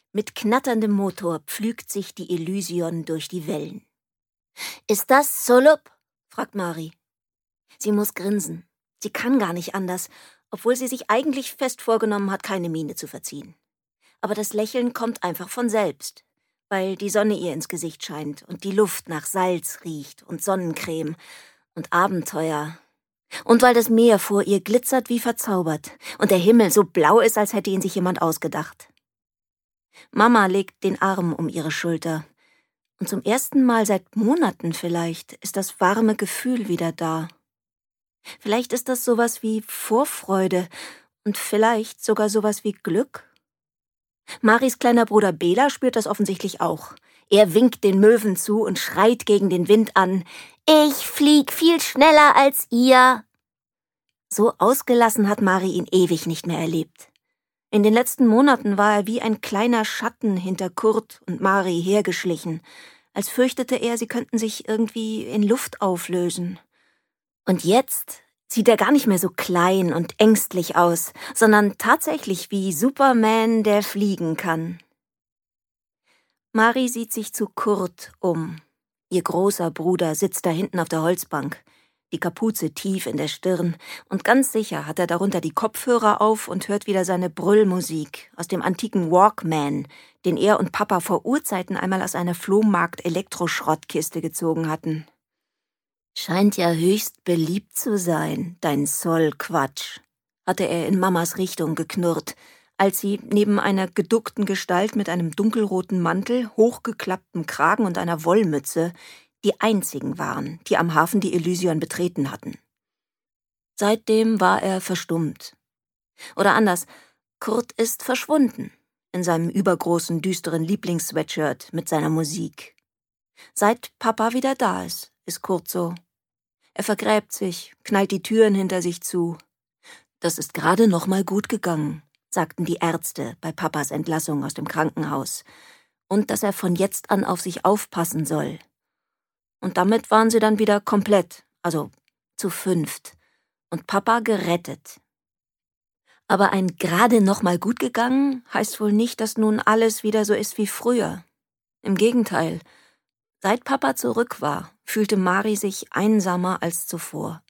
Mit knatterndem Motor pflügt sich die Elysion durch die Wellen. »Ist das Solup?« fragt Mari. Sie muss grinsen. Sie kann gar nicht anders, obwohl sie sich eigentlich fest vorgenommen hat, keine Miene zu verziehen. Aber das Lächeln kommt einfach von selbst, weil die Sonne ihr ins Gesicht scheint und die Luft nach Salz riecht und Sonnencreme und Abenteuer. Und weil das Meer vor ihr glitzert wie verzaubert und der Himmel so blau ist, als hätte ihn sich jemand ausgedacht. Mama legt den Arm um ihre Schulter. Und zum ersten Mal seit Monaten vielleicht ist das warme Gefühl wieder da. Vielleicht ist das sowas wie Vorfreude und vielleicht sogar sowas wie Glück. Maris kleiner Bruder Bela spürt das offensichtlich auch. Er winkt den Möwen zu und schreit gegen den Wind an: »Ich flieg viel schneller als ihr!« So ausgelassen hat Mari ihn ewig nicht mehr erlebt. In den letzten Monaten war er wie ein kleiner Schatten hinter Kurt und Mari hergeschlichen, als fürchtete er, sie könnten sich irgendwie in Luft auflösen. Und jetzt sieht er gar nicht mehr so klein und ängstlich aus, sondern tatsächlich wie Superman, der fliegen kann. Mari sieht sich zu Kurt um. Ihr großer Bruder sitzt da hinten auf der Holzbank, die Kapuze tief in der Stirn, und ganz sicher hat er darunter die Kopfhörer auf und hört wieder seine Brüllmusik aus dem antiken Walkman, den er und Papa vor Urzeiten einmal aus einer Flohmarkt-Elektroschrottkiste gezogen hatten. »Scheint ja höchst beliebt zu sein, dein Soll-Quatsch«, hatte er in Mamas Richtung geknurrt, als sie neben einer geduckten Gestalt mit einem dunkelroten Mantel, hochgeklapptem Kragen und einer Wollmütze die einzigen waren, die am Hafen die Elysion betreten hatten. Seitdem war er verstummt. Oder anders, Kurt ist verschwunden, in seinem übergroßen, düsteren Lieblings-Sweatshirt mit seiner Musik. Seit Papa wieder da ist Kurt so. Er vergräbt sich, knallt die Türen hinter sich zu. Das ist gerade noch mal gut gegangen, sagten die Ärzte bei Papas Entlassung aus dem Krankenhaus. Und dass er von jetzt an auf sich aufpassen soll. Und damit waren sie dann wieder komplett, also zu 5. Und Papa gerettet. Aber ein gerade noch mal gut gegangen heißt wohl nicht, dass nun alles wieder so ist wie früher. Im Gegenteil. Seit Papa zurück war, fühlte Mari sich einsamer als zuvor.